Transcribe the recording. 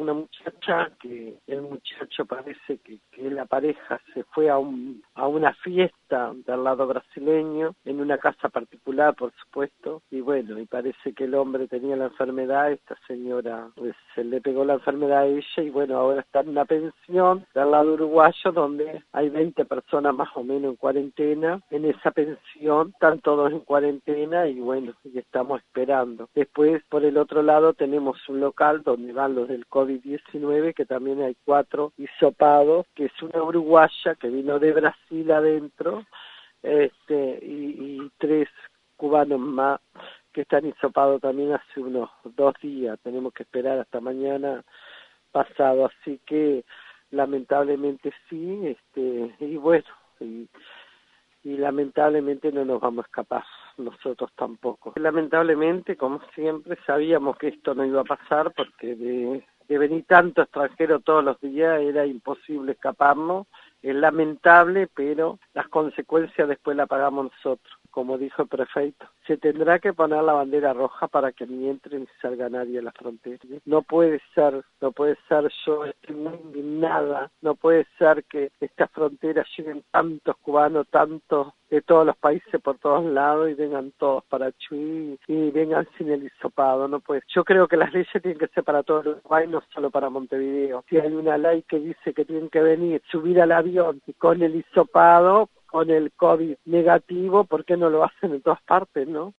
una muchacha que el muchacho parece que la pareja se fue a una fiesta del lado brasileño, en una casa particular, por supuesto, y bueno, y parece que el hombre tenía la enfermedad, esta señora pues, se le pegó la enfermedad a ella y bueno, ahora está en una pensión del lado uruguayo donde hay 20 personas más o menos en cuarentena. En esa pensión están todos en cuarentena y bueno, y estamos esperando. Después, por el otro lado, tenemos un local donde van los del COVID-19, que también hay 4 hisopados, que es una uruguaya que vino de Brasil adentro, y 3 cubanos más que están hisopados también hace unos 2 días. Tenemos que esperar hasta mañana pasado, así que lamentablemente sí, y bueno, y lamentablemente no nos vamos a escapar, nosotros tampoco. Lamentablemente, como siempre, sabíamos que esto no iba a pasar porque de venir tanto extranjero todos los días era imposible escaparnos. Es lamentable, pero las consecuencias después las pagamos nosotros. Como dijo el prefecto, se tendrá que poner la bandera roja para que ni entre ni salga nadie a la frontera. No puede ser, yo estoy muy indignada, no puede ser que estas fronteras lleguen tantos cubanos, tantos de todos los países por todos lados y vengan todos para Chuy y vengan sin el hisopado, no puede. Yo creo que las leyes tienen que ser para todo el Uruguay, no solo para Montevideo. Si hay una ley que dice que tienen que venir, subir al avión y con el hisopado, con el COVID negativo, ¿por qué no lo hacen en todas partes, no?